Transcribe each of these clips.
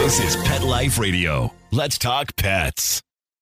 This is Pet Life Radio. Let's talk pets.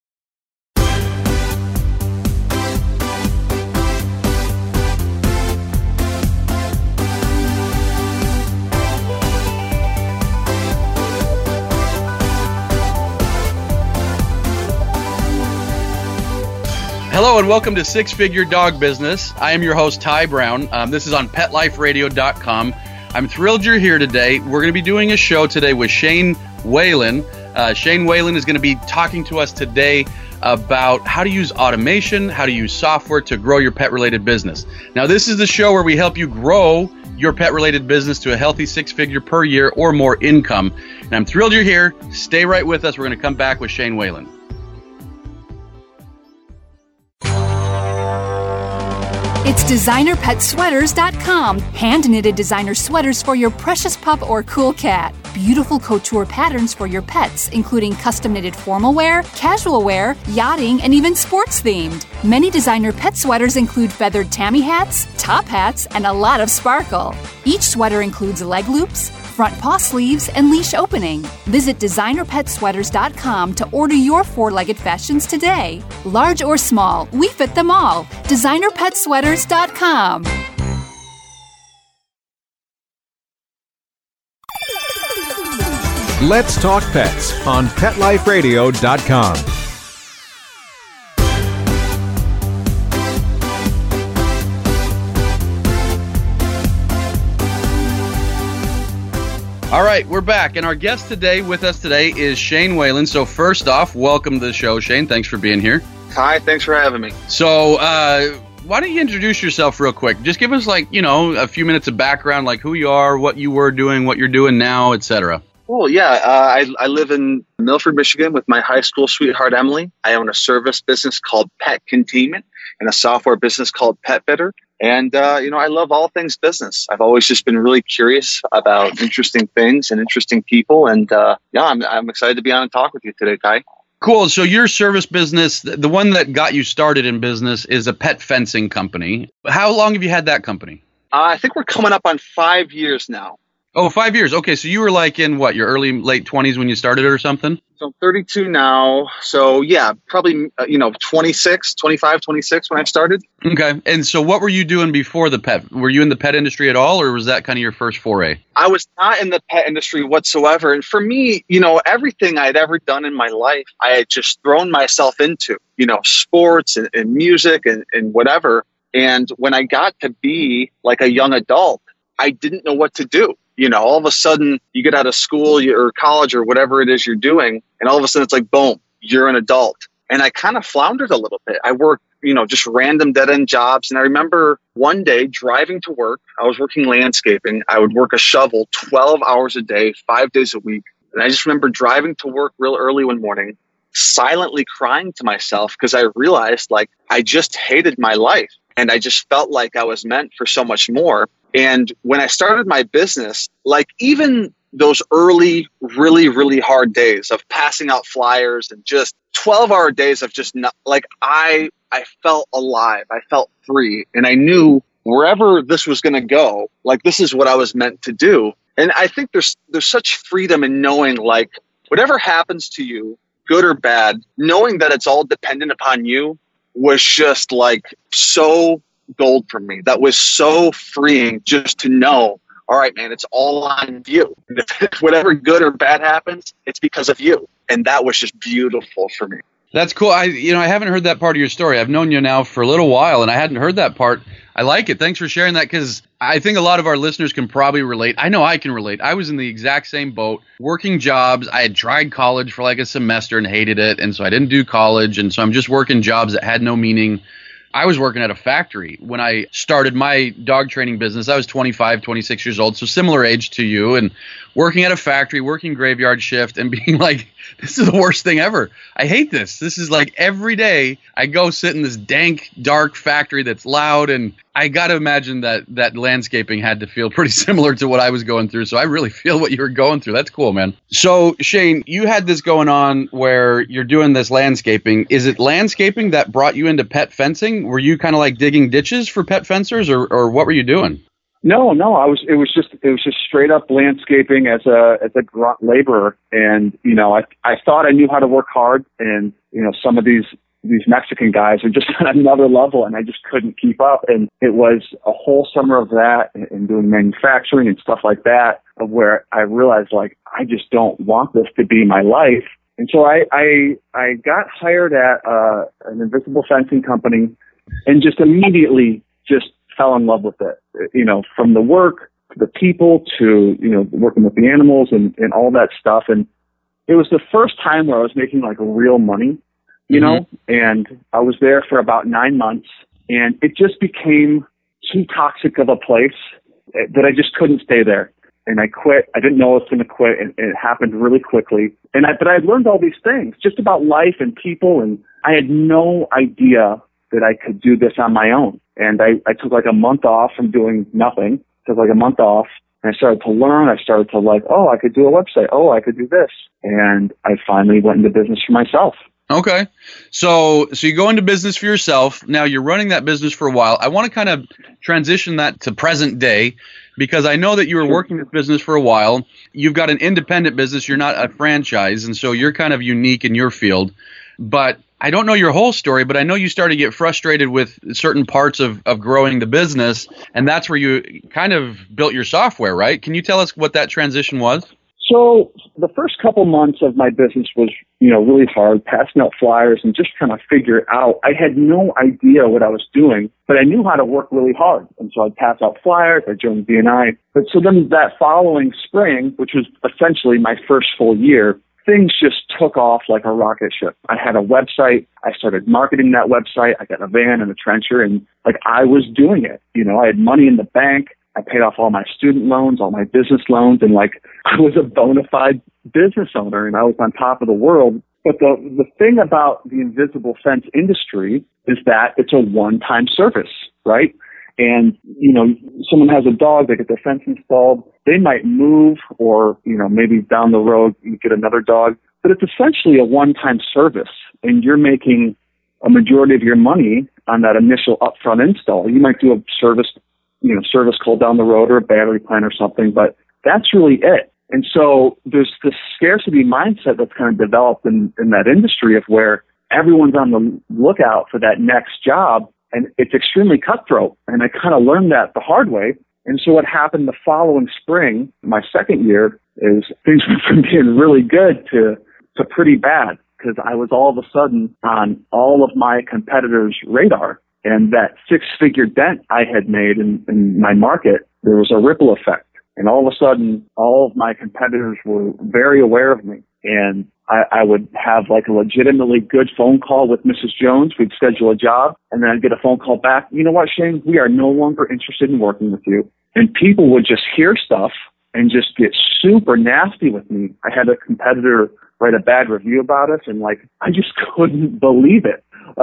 Hello and welcome to Six Figure Dog Business. I am your host, Ty Brown. This is on PetLifeRadio.com. I'm thrilled you're here today. We're going to be doing a show today with Shane Whalen. Shane Whalen is going to be talking to us today about how to use automation, how to use software to grow your pet-related business. Now, this is the show where we help you grow your pet-related business to a healthy six-figure per year or more income. And I'm thrilled you're here. Stay right with us. We're going to come back with Shane Whalen. It's DesignerPetSweaters.com. Hand-knitted designer sweaters for your precious pup or cool cat. Beautiful couture patterns for your pets, including custom-knitted formal wear, casual wear, yachting, and even sports-themed. Many designer pet sweaters include feathered tammy hats, top hats, and a lot of sparkle. Each sweater includes leg loops, front paw sleeves, and leash opening. Visit DesignerPetSweaters.com to order your four-legged fashions today. Large or small, we fit them all. DesignerPetSweaters.com. Let's Talk Pets on PetLifeRadio.com. All right, we're back, and our guest with us today is Shane Whalen. So first off, welcome to the show, Shane. Thanks for being here. Hi, thanks for having me. So why don't you introduce yourself real quick? Just give us, a few minutes of background, like who you are, what you were doing, what you're doing now, etc. Well, yeah, I live in Milford, Michigan with my high school sweetheart, Emily. I own a service business called Pet Containment and a software business called PetFitter. And, I love all things business. I've always just been really curious about interesting things and interesting people. And, I'm excited to be on and talk with you today, Ty. Cool. So your service business, the one that got you started in business, is a pet fencing company. How long have you had that company? I think we're coming up on 5 years now. Oh, 5 years. Okay. So you were like in what, your late 20s when you started it or something? So I'm 32 now. So yeah, probably, 25, 26 when I started. Okay. And so what were you doing before the pet? Were you in the pet industry at all, or was that kind of your first foray? I was not in the pet industry whatsoever. And for me, everything I'd ever done in my life, I had just thrown myself into, sports and music and whatever. And when I got to be like a young adult, I didn't know what to do. All of a sudden you get out of school or college or whatever it is you're doing, and all of a sudden it's like, boom, you're an adult. And I kind of floundered a little bit. I worked, just random dead-end jobs. And I remember one day driving to work. I was working landscaping. I would work a shovel 12 hours a day, 5 days a week. And I just remember driving to work real early one morning, silently crying to myself because I realized I just hated my life. And I just felt like I was meant for so much more. And when I started my business, even those early, really, really hard days of passing out flyers and just 12-hour days of just not, I felt alive. I felt free. And I knew wherever this was going to go, this is what I was meant to do. And I think there's such freedom in knowing, whatever happens to you, good or bad, knowing that it's all dependent upon you was just so gold for me. That was so freeing just to know, all right, man, it's all on you. Whatever good or bad happens, it's because of you. And that was just beautiful for me. That's cool. I haven't heard that part of your story. I've known you now for a little while, and I hadn't heard that part. I like it. Thanks for sharing that, because I think a lot of our listeners can probably relate. I know I can relate. I was in the exact same boat, working jobs. I had tried college for a semester and hated it, and so I didn't do college, and so I'm just working jobs that had no meaning. I was working at a factory when I started my dog training business. I was 25, 26 years old, so similar age to you, and working at a factory, working graveyard shift, and being like, this is the worst thing ever. I hate this. This is every day I go sit in this dank, dark factory that's loud, and I got to imagine that landscaping had to feel pretty similar to what I was going through. So I really feel what you were going through. That's cool, man. So Shane, you had this going on where you're doing this landscaping. Is it landscaping that brought you into pet fencing? Were you kind of digging ditches for pet fencers, or what were you doing? No. It was just straight up landscaping as a grunt laborer. And, I thought I knew how to work hard, and, some of these Mexican guys are just on another level, and I just couldn't keep up. And it was a whole summer of that and doing manufacturing and stuff like that, of where I realized, like, I just don't want this to be my life. And so I got hired at an invisible fencing company, and just immediately just fell in love with it. From the work to the people to, working with the animals and all that stuff. And it was the first time where I was making like real money, and I was there for about 9 months, and it just became too toxic of a place that I just couldn't stay there. And I quit. I didn't know I was going to quit, and it happened really quickly. But I had learned all these things just about life and people, and I had no idea that I could do this on my own. And I took like a month off from doing nothing, and I started to learn. I started to I could do a website. Oh, I could do this. And I finally went into business for myself. Okay. So you go into business for yourself. Now you're running that business for a while. I want to kind of transition that to present day, because I know that you were working this business for a while. You've got an independent business. You're not a franchise. And so you're kind of unique in your field. But I don't know your whole story, but I know you started to get frustrated with certain parts of growing the business. And that's where you kind of built your software, right? Can you tell us what that transition was? So the first couple months of my business was, really hard, passing out flyers and just trying to figure it out. I had no idea what I was doing, but I knew how to work really hard. And so I'd pass out flyers, I joined BNI. But so then that following spring, which was essentially my first full year, things just took off like a rocket ship. I had a website. I started marketing that website. I got a van and a trencher, and I was doing it. I had money in the bank. I paid off all my student loans, all my business loans, and I was a bona fide business owner, and I was on top of the world. But the thing about the invisible fence industry is that it's a one-time service, right? And, someone has a dog, they get their fence installed, they might move, or, maybe down the road you get another dog, but it's essentially a one-time service, and you're making a majority of your money on that initial upfront install. You might do a service call down the road or a battery plan or something, but that's really it. And so there's this scarcity mindset that's kind of developed in that industry, of where everyone's on the lookout for that next job, and it's extremely cutthroat. And I kind of learned that the hard way. And so what happened the following spring, my second year, is things went from being really good to pretty bad, because I was all of a sudden on all of my competitors' radar. And that 6-figure dent I had made in my market, there was a ripple effect. And all of a sudden, all of my competitors were very aware of me. And I would have a legitimately good phone call with Mrs. Jones. We'd schedule a job, and then I'd get a phone call back. You know what, Shane? We are no longer interested in working with you. And people would just hear stuff and just get super nasty with me. I had a competitor write a bad review about us, and I just couldn't believe it.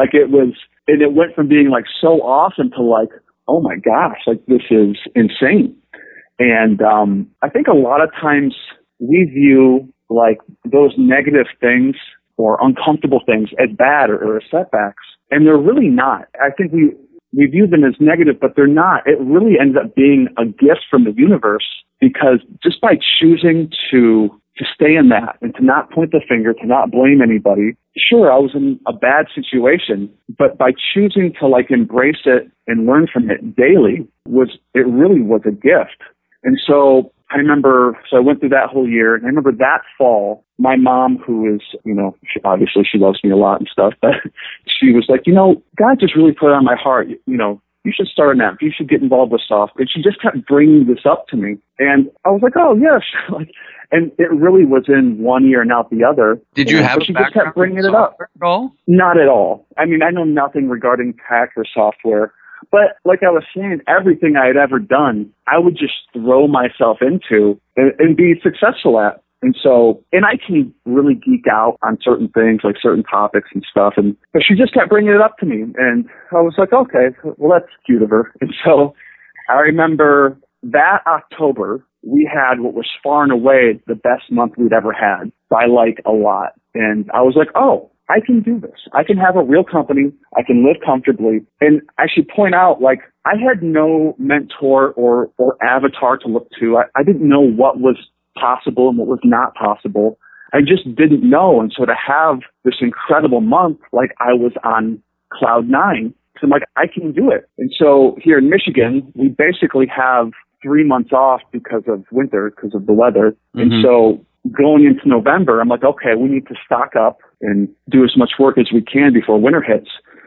And it went from being so awesome to oh my gosh, this is insane. And I think a lot of times we view those negative things or uncomfortable things as bad or as setbacks, and they're really not. I think we view them as negative, but they're not. It really ends up being a gift from the universe, because just by choosing to stay in that and to not point the finger, to not blame anybody. Sure, I was in a bad situation, but by choosing to embrace it and learn from it daily, it really was a gift. And so I went through that whole year, and I remember that fall, my mom, who is, obviously she loves me a lot and stuff, but she was like, God just really put it on my heart, you should start an app. You should get involved with software. And she just kept bringing this up to me. And I was like, oh, yes. And it really was in one ear and out the other. Did you have a background just kept bringing it up. At all? Not at all. I mean, I know nothing regarding tech or software. But like I was saying, everything I had ever done, I would just throw myself into and be successful at. And I can really geek out on certain things, like certain topics and stuff. But she just kept bringing it up to me. And I was like, okay, well, that's cute of her. And so I remember that October, we had what was far and away the best month we'd ever had by a lot. And I was like, oh, I can do this. I can have a real company. I can live comfortably. And I should point out, like, I had no mentor or avatar to look to. I didn't know what was possible and what was not possible. I just didn't know. And so to have this incredible month, like I was on cloud nine, so I'm like, I can do it. And so here in Michigan, we basically have 3 months off because of winter, because of the weather. Mm-hmm. And so going into November, I'm like, okay, we need to stock up and do as much work as we can before winter hits.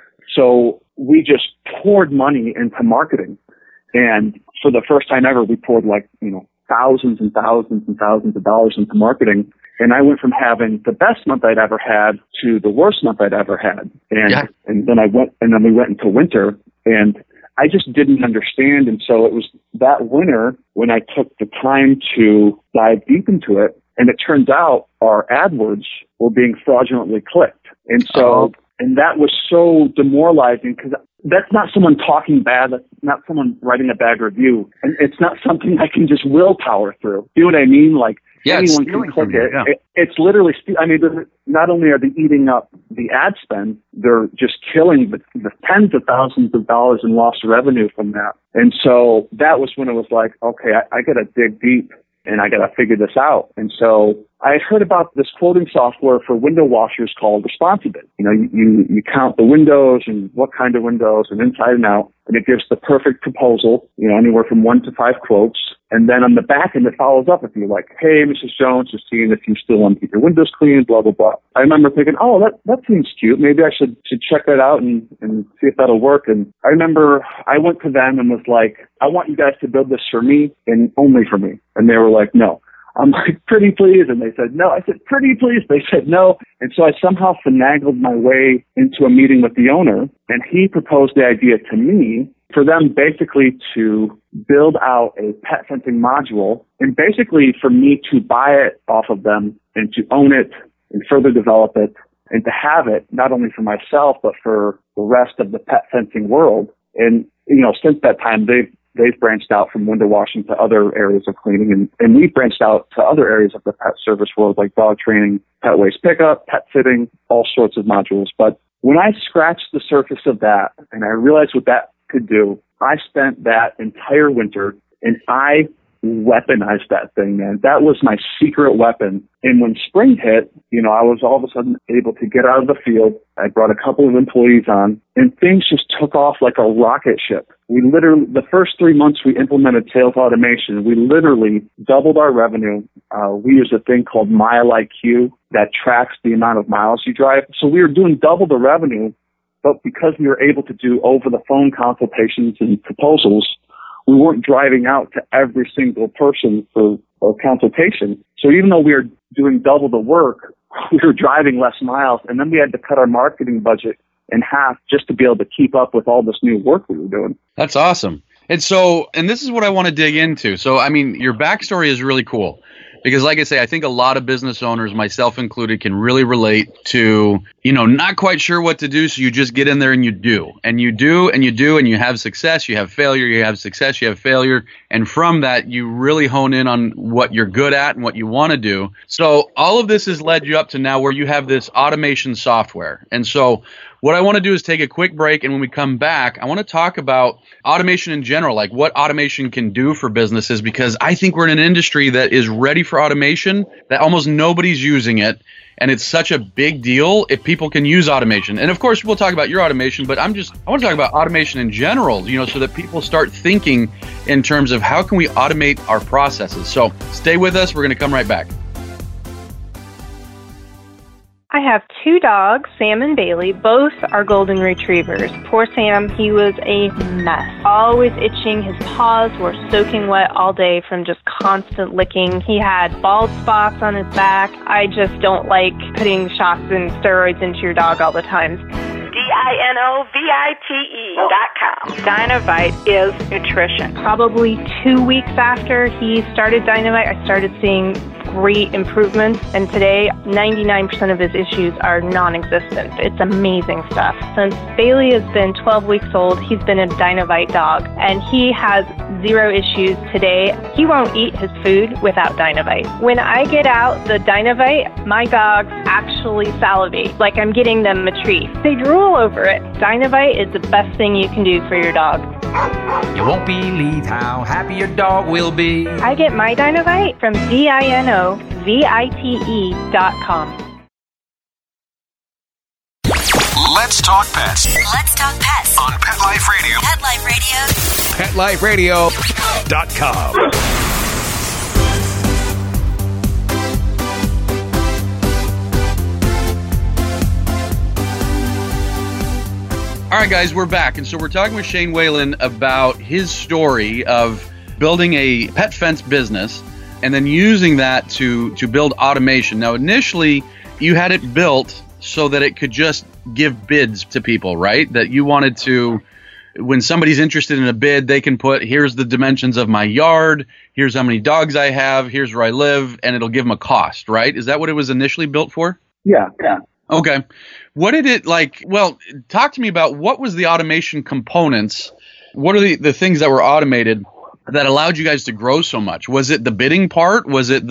So we just poured money into marketing. And for the first time ever, we poured thousands and thousands and thousands of dollars into marketing. And I went from having the best month I'd ever had to the worst month I'd ever had. And then we went into winter, and I just didn't understand. And so it was that winter when I took the time to dive deep into it. And it turns out our AdWords were being fraudulently clicked. And so, and that was so demoralizing, because that's not someone talking bad. That's not someone writing a bad review. And it's not something I can just willpower through. You know what I mean? Like, anyone can click it. Yeah. It's literally, not only are they eating up the ad spend, they're just killing the tens of thousands of dollars in lost revenue from that. And so that was when it was like, okay, I got to dig deep and I got to figure this out. And so I had heard about this quoting software for window washers called Responsibid. You count the windows and what kind of windows and inside and out, and it gives the perfect proposal, anywhere from 1 to 5 quotes. And then on the back end, it follows up with you like, hey, Mrs. Jones, just seeing if you still want to keep your windows clean, blah, blah, blah. I remember thinking, oh, that seems cute. Maybe I should check that out and see if that'll work. And I remember I went to them and was like, I want you guys to build this for me and only for me. And they were like, no. I'm like, pretty please. And they said, no. I said, pretty please. They said, no. And so I somehow finagled my way into a meeting with the owner, and he proposed the idea to me for them basically to build out a pet fencing module, and basically for me to buy it off of them and to own it and further develop it and to have it not only for myself, but for the rest of the pet fencing world. And, since that time, they've branched out from window washing to other areas of cleaning, and we've branched out to other areas of the pet service world, like dog training, pet waste pickup, pet sitting, all sorts of modules. But when I scratched the surface of that and I realized what that could do, I spent that entire winter and I weaponized that thing, man. That was my secret weapon. And when spring hit, I was all of a sudden able to get out of the field. I brought a couple of employees on, and things just took off like a rocket ship. We literally, the first 3 months we implemented sales automation, we literally doubled our revenue. We use a thing called Mile IQ that tracks the amount of miles you drive. So we were doing double the revenue, but because we were able to do over the phone consultations and proposals, we weren't driving out to every single person for a consultation. So even though we were doing double the work, we were driving less miles. And then we had to cut our marketing budget in half just to be able to keep up with all this new work we were doing. That's awesome. And this is what I want to dig into. So, your backstory is really cool. Because like I say, I think a lot of business owners, myself included, can really relate to, not quite sure what to do. So you just get in there and you do. And you do and you do, and you have success, you have failure, you have success, you have failure. And from that, you really hone in on what you're good at and what you want to do. So all of this has led you up to now where you have this automation software. And so what I want to do is take a quick break, and when we come back, I want to talk about automation in general, like what automation can do for businesses, because I think we're in an industry that is ready for automation, that almost nobody's using it, and it's such a big deal if people can use automation. And of course, we'll talk about your automation, but I want to talk about automation in general, so that people start thinking in terms of how can we automate our processes. So stay with us. We're going to come right back. I have 2 dogs, Sam and Bailey. Both are golden retrievers. Poor Sam, he was a mess. Always itching. His paws were soaking wet all day from just constant licking. He had bald spots on his back. I just don't like putting shots and steroids into your dog all the time. DINOVITE.com. Dinovite is nutrition. Probably 2 weeks after he started Dinovite, I started seeing great improvements, and today 99% of his issues are non-existent. It's amazing stuff. Since Bailey has been 12 weeks old, he's been a Dinovite dog, and he has 0 issues today. He won't eat his food without Dinovite. When I get out the Dinovite, my dogs actually salivate, like I'm getting them a treat. They drool over it. Dinovite is the best thing you can do for your dog. You won't believe how happy your dog will be. I get my Dinovite from DINOVITE.com. Let's talk pets Let's talk pets on Pet Life Radio. Pet Life Radio. PetLifeRadio.com. All right, guys, we're back. And so we're talking with Shane Whalen about his story of building a pet fence business and then using that to build automation. Now, initially, you had it built so that it could just give bids to people, right? That you wanted to, when somebody's interested in a bid, they can put, here's the dimensions of my yard, here's how many dogs I have, here's where I live, and it'll give them a cost, right? Is that what it was initially built for? Yeah. Okay. What did it like? Well, talk to me about what was the automation components. What are the things that were automated that allowed you guys to grow so much? Was it the bidding part? Was it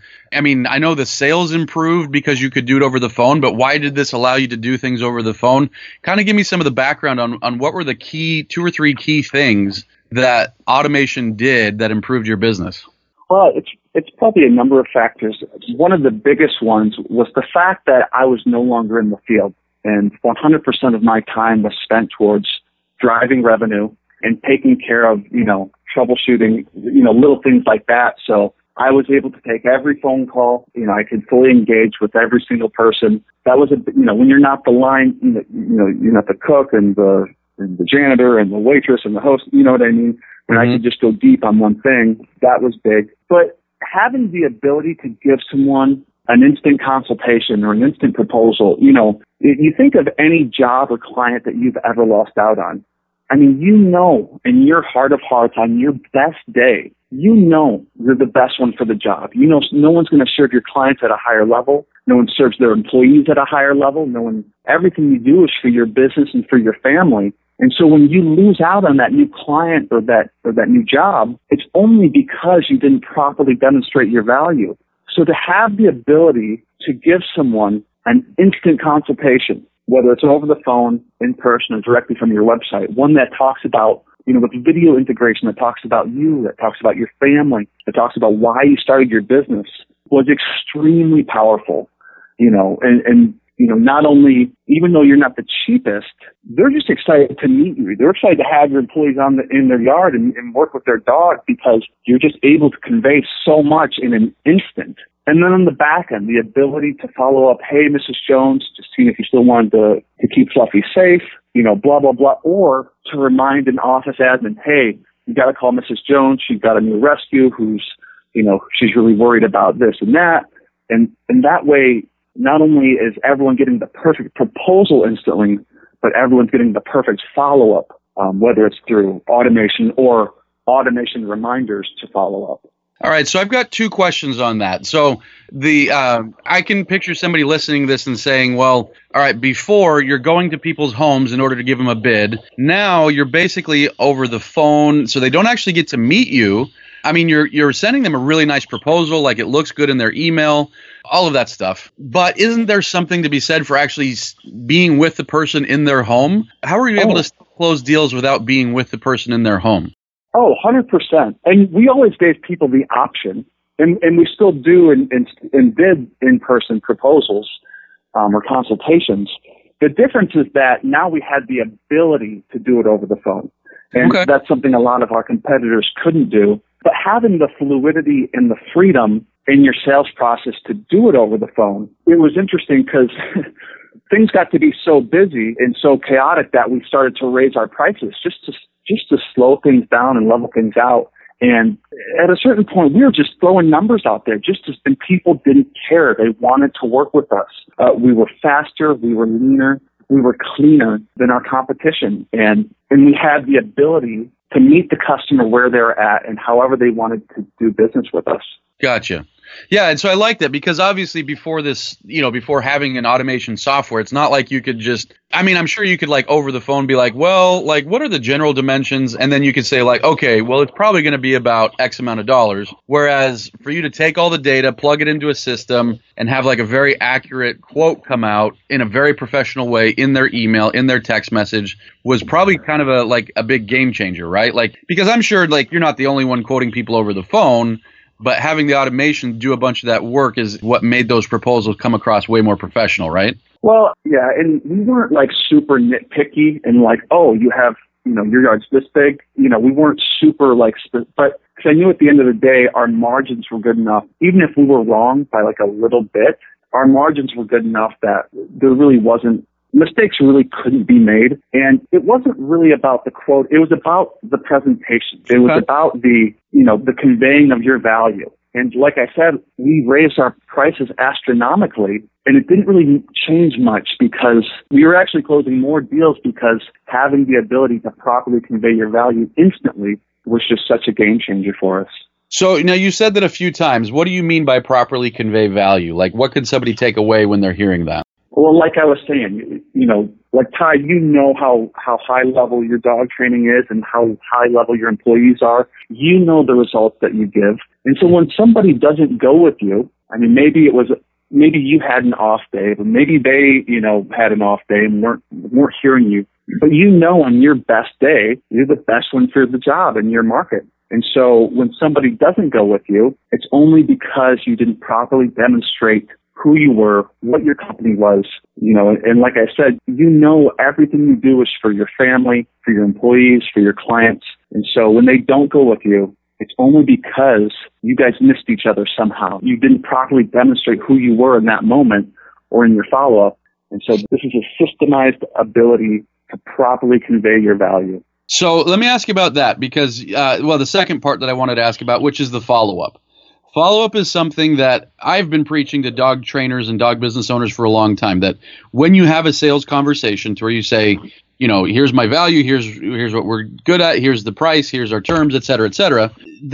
I know the sales improved because you could do it over the phone, but why did this allow you to do things over the phone? Kind of give me some of the background on what were the key 2 or 3 key things that automation did that improved your business? Well, it's probably a number of factors. One of the biggest ones was the fact that I was no longer in the field, and 100% of my time was spent towards driving revenue and taking care of, troubleshooting, little things like that. So I was able to take every phone call. I could fully engage with every single person. That was when you're not the line, you're not the cook and the janitor and the waitress and the host. You know what I mean? When I could just go deep on one thing, that was big. But having the ability to give someone an instant consultation or an instant proposal, you think of any job or client that you've ever lost out on. I mean, in your heart of hearts, on your best day, you're the best one for the job. No one's going to serve your clients at a higher level. No one serves their employees at a higher level. Everything you do is for your business and for your family. And so when you lose out on that new client or that new job, it's only because you didn't properly demonstrate your value. So to have the ability to give someone an instant consultation, whether it's over the phone, in person, or directly from your website, one that talks about, with video integration, that talks about you, that talks about your family, that talks about why you started your business, was extremely powerful, not only, even though you're not the cheapest, they're just excited to meet you. They're excited to have your employees in their yard and work with their dog because you're just able to convey so much in an instant. And then on the back end, the ability to follow up, hey, Mrs. Jones, just seeing if you still wanted to keep Fluffy safe, blah, blah, blah, or to remind an office admin, hey, you got to call Mrs. Jones. She's got a new rescue who's, she's really worried about this and that. And that way, not only is everyone getting the perfect proposal instantly, but everyone's getting the perfect follow-up, whether it's through automation or automation reminders to follow up. All right, so I've got 2 questions on that. So I can picture somebody listening to this and saying, well, all right, before you're going to people's homes in order to give them a bid. Now you're basically over the phone, so they don't actually get to meet you. I mean, you're sending them a really nice proposal, like it looks good in their email, all of that stuff. But isn't there something to be said for actually being with the person in their home? How are you able to close deals without being with the person in their home? Oh, 100%. And we always gave people the option, and we still do and bid in-person proposals or consultations. The difference is that now we had the ability to do it over the phone. And that's something a lot of our competitors couldn't do. But having the fluidity and the freedom in your sales process to do it over the phone, it was interesting because things got to be so busy and so chaotic that we started to raise our prices just to slow things down and level things out. And at a certain point, we were just throwing numbers out there and people didn't care. They wanted to work with us. We were faster. We were leaner. We were cleaner than our competition. And we had the ability to meet the customer where they're at and however they wanted to do business with us. Gotcha. Yeah, and so I like that because obviously before this, before having an automation software, it's not like you could just, I'm sure you could like over the phone be like, well, like what are the general dimensions? And then you could say like, okay, well, it's probably going to be about X amount of dollars. Whereas for you to take all the data, plug it into a system and have like a very accurate quote come out in a very professional way in their email, in their text message was probably kind of a big game changer, right? Like, because I'm sure like you're not the only one quoting people over the phone. But having the automation do a bunch of that work is what made those proposals come across way more professional, right? Well, yeah, and we weren't like super nitpicky and like, oh, you have, your yard's this big. We weren't super like, but because I knew at the end of the day, our margins were good enough. Even if we were wrong by like a little bit, our margins were good enough that there really wasn't, mistakes really couldn't be made. And it wasn't really about the quote. It was about the presentation. It was about the conveying of your value. And like I said, we raised our prices astronomically, and it didn't really change much because we were actually closing more deals because having the ability to properly convey your value instantly was just such a game changer for us. So now you said that a few times. What do you mean by properly convey value? Like what could somebody take away when they're hearing that? Well, like I was saying, like Ty, how high level your dog training is and how high level your employees are. You know the results that you give. And so when somebody doesn't go with you, maybe you had an off day, but maybe they, had an off day and weren't hearing you. But on your best day, you're the best one for the job in your market. And so when somebody doesn't go with you, it's only because you didn't properly demonstrate who you were, what your company was, and like I said, everything you do is for your family, for your employees, for your clients. And so when they don't go with you, it's only because you guys missed each other somehow. You didn't properly demonstrate who you were in that moment or in your follow-up. And so this is a systemized ability to properly convey your value. So let me ask you about that because, the second part that I wanted to ask about, which is the follow-up. Follow-up is something that I've been preaching to dog trainers and dog business owners for a long time, that when you have a sales conversation to where you say, here's my value, here's what we're good at, here's the price, here's our terms, et cetera,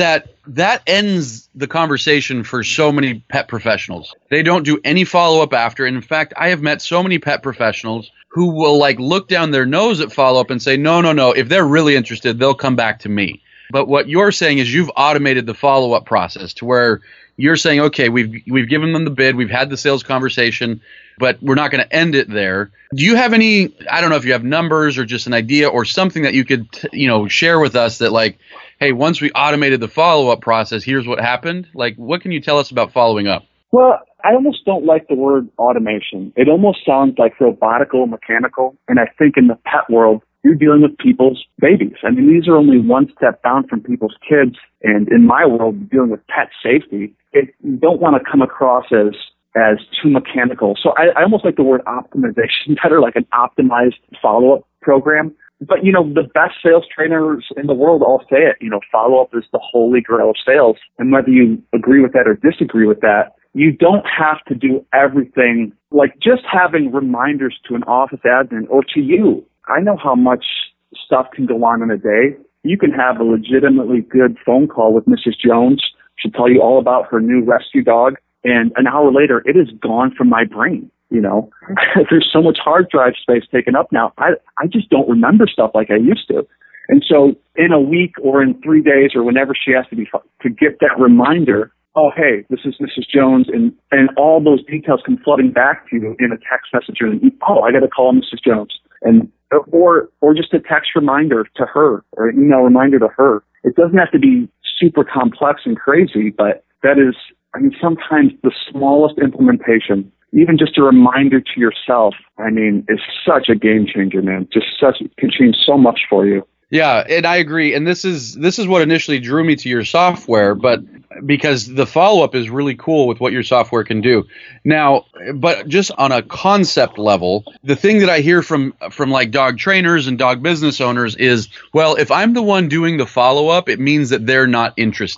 that ends the conversation for so many pet professionals. They don't do any follow-up after. And in fact, I have met so many pet professionals who will like look down their nose at follow-up and say, no, if they're really interested, they'll come back to me. But what you're saying is you've automated the follow-up process to where you're saying, okay, we've given them the bid, we've had the sales conversation, but we're not going to end it there. Do you have any, I don't know if you have numbers or just an idea or something that you could, share with us that like, hey, once we automated the follow-up process, here's what happened? Like, what can you tell us about following up? Well, I almost don't like the word automation. It almost sounds like robotical, mechanical. And I think in the pet world, you're dealing with people's babies. These are only one step down from people's kids. And in my world, dealing with pet safety, you don't want to come across as too mechanical. So I almost like the word optimization better, like an optimized follow-up program. But, the best sales trainers in the world all say it. Follow-up is the holy grail of sales. And whether you agree with that or disagree with that, you don't have to do everything, like just having reminders to an office admin or to you. I know how much stuff can go on in a day. You can have a legitimately good phone call with Mrs. Jones. She'll tell you all about her new rescue dog. And an hour later, it is gone from my brain. There's so much hard drive space taken up now. I just don't remember stuff like I used to. And so in a week or in 3 days or whenever she has to get that reminder, oh, hey, this is Mrs. Jones, and all those details come flooding back to you in a text message. Oh, I got to call Mrs. Jones. And or just a text reminder to her or an email reminder to her. It doesn't have to be super complex and crazy, but that is, sometimes the smallest implementation, even just a reminder to yourself, is such a game changer, man. It can change so much for you. Yeah, and I agree. And this is what initially drew me to your software, but because the follow-up is really cool with what your software can do. Now, but just on a concept level, the thing that I hear from like dog trainers and dog business owners is, well, if I'm the one doing the follow-up, it means that they're not interested.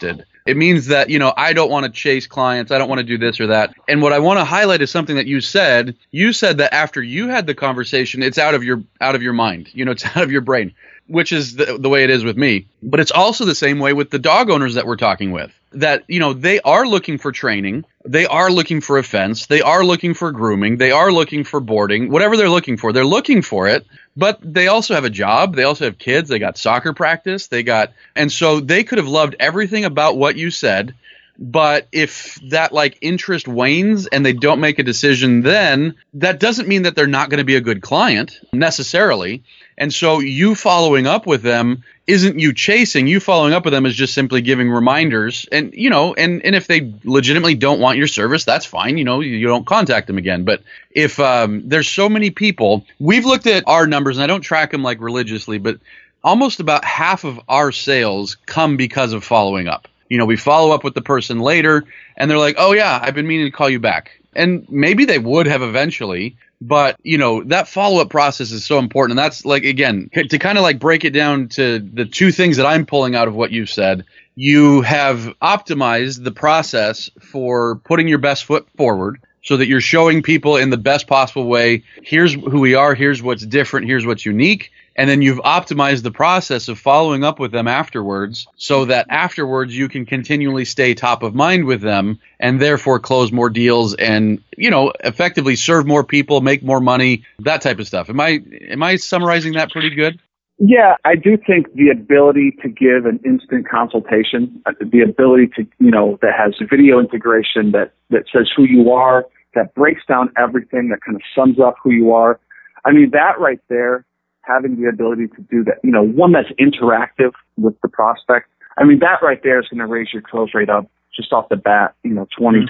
It means that, I don't want to chase clients. I don't want to do this or that. And what I want to highlight is something that you said. You said that after you had the conversation, it's out of your mind. It's out of your brain, which is the way it is with me. But it's also the same way with the dog owners that we're talking with, that, they are looking for training. They are looking for a fence. They are looking for grooming. They are looking for boarding, whatever they're looking for it. But they also have a job. They also have kids. They got soccer practice. And so they could have loved everything about what you said. But if that interest wanes and they don't make a decision, then that doesn't mean that they're not going to be a good client necessarily. And so you following up with them isn't you chasing. You following up with them is just simply giving reminders. And, and if they legitimately don't want your service, that's fine. You don't contact them again. But if there's so many people, we've looked at our numbers, and I don't track them religiously, but almost about half of our sales come because of following up. We follow up with the person later and they're like, oh yeah, I've been meaning to call you back. And maybe they would have eventually, but that follow-up process is so important. And that's again, to kind of break it down to the two things that I'm pulling out of what you said. You have optimized the process for putting your best foot forward so that you're showing people in the best possible way, here's who we are, here's what's different, here's what's unique. And then you've optimized the process of following up with them afterwards so that afterwards you can continually stay top of mind with them and therefore close more deals and, effectively serve more people, make more money, that type of stuff. Am I summarizing that pretty good? Yeah, I do think the ability to give an instant consultation, the ability to, that has video integration that says who you are, that breaks down everything, that kind of sums up who you are. I mean, that right there, having the ability to do that, one that's interactive with the prospect. I mean, that right there is going to raise your close rate up just off the bat, 20,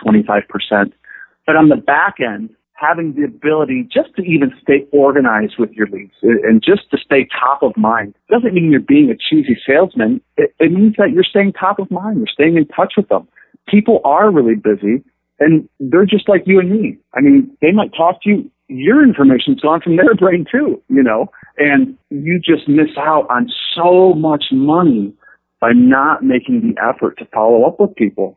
25%. But on the back end, having the ability just to even stay organized with your leads and just to stay top of mind doesn't mean you're being a cheesy salesman. It means that you're staying top of mind. You're staying in touch with them. People are really busy and they're just like you and me. I mean, they might talk to you. Your information's gone from their brain too, and you just miss out on so much money by not making the effort to follow up with people,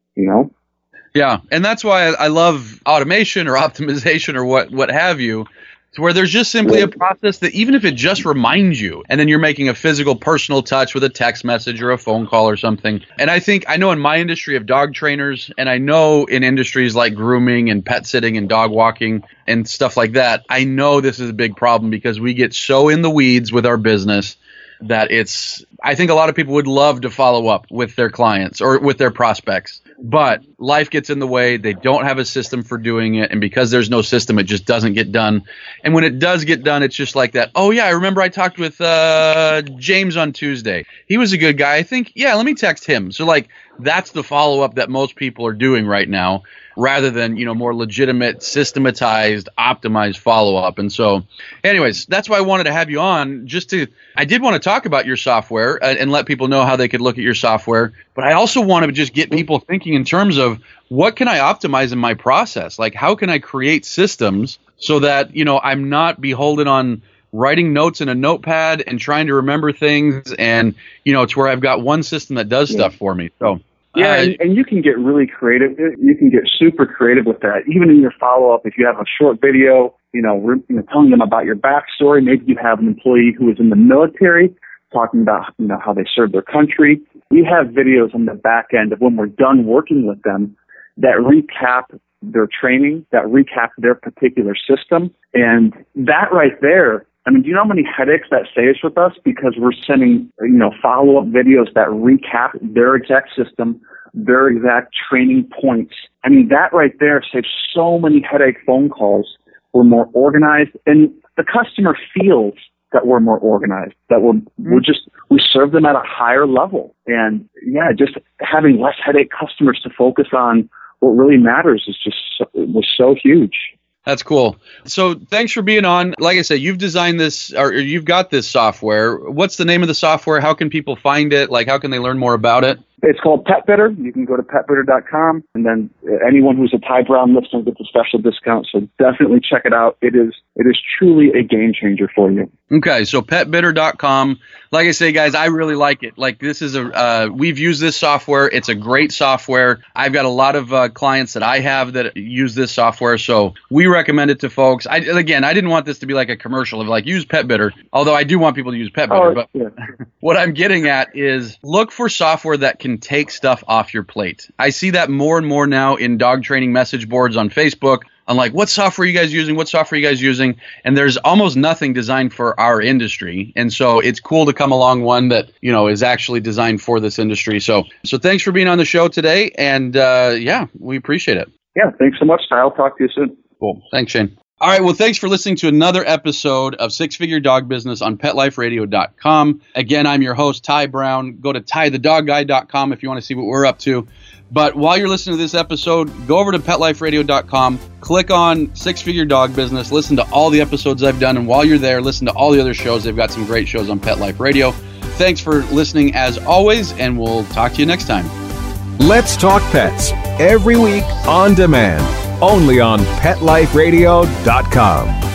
Yeah, and that's why I love automation or optimization or what have you, to where there's just simply a process that even if it just reminds you, and then you're making a physical personal touch with a text message or a phone call or something. And I know in my industry of dog trainers, and I know in industries like grooming and pet sitting and dog walking and stuff like that, I know this is a big problem because we get so in the weeds with our business that I think a lot of people would love to follow up with their clients or with their prospects, but life gets in the way. They don't have a system for doing it. And because there's no system, it just doesn't get done. And when it does get done, it's just like that. Oh yeah, I remember I talked with James on Tuesday. He was a good guy. I think, yeah, let me text him. So that's the follow up that most people are doing right now, rather than, more legitimate, systematized, optimized follow-up. And so anyways, that's why I wanted to have you on. I did want to talk about your software and let people know how they could look at your software. But I also want to just get people thinking in terms of what can I optimize in my process? How can I create systems so that, I'm not beholden on writing notes in a notepad and trying to remember things and, it's where I've got one system that does stuff for me. So yeah, and you can get really creative. You can get super creative with that. Even in your follow-up, if you have a short video, telling them about your backstory. Maybe you have an employee who is in the military talking about, how they serve their country. We have videos on the back end of when we're done working with them that recap their training, that recap their particular system. And that right there, I mean, do you know how many headaches that saves with us? Because we're sending, follow-up videos that recap their exact system, their exact training points. I mean, that right there saves so many headache phone calls. We're more organized, and the customer feels that we're more organized, that we serve them at a higher level. And yeah, just having less headache customers to focus on what really matters was so huge. That's cool. So thanks for being on. Like I said, you've designed this, or you've got this software. What's the name of the software? How can people find it? How can they learn more about it? It's called Pet Bitter. You can go to petbitter.com, and then anyone who's a Ty Brown listener gets a special discount. So definitely check it out. It is truly a game changer for you. Okay, so petbitter.com. Like I say, guys, I really like it. Like, this is we've used this software. It's a great software. I've got a lot of clients that I have that use this software, so we recommend it to folks. I didn't want this to be like a commercial of like, use PetBitter, although I do want people to use PetBitter. But yeah. What I'm getting at is look for software that can take stuff off your plate. I see that more and more now in dog training message boards on Facebook. I'm like, what software are you guys using? What software are you guys using? And there's almost nothing designed for our industry. And so it's cool to come along one that, is actually designed for this industry. So thanks for being on the show today. And we appreciate it. Yeah, thanks so much, Ty. I'll talk to you soon. Cool. Thanks, Shane. All right. Well, thanks for listening to another episode of Six Figure Dog Business on PetLifeRadio.com. Again, I'm your host, Ty Brown. Go to TyTheDogGuy.com if you want to see what we're up to. But while you're listening to this episode, go over to PetLifeRadio.com, click on Six Figure Dog Business, listen to all the episodes I've done, and while you're there, listen to all the other shows. They've got some great shows on Pet Life Radio. Thanks for listening as always, and we'll talk to you next time. Let's Talk Pets, every week on demand, only on PetLifeRadio.com.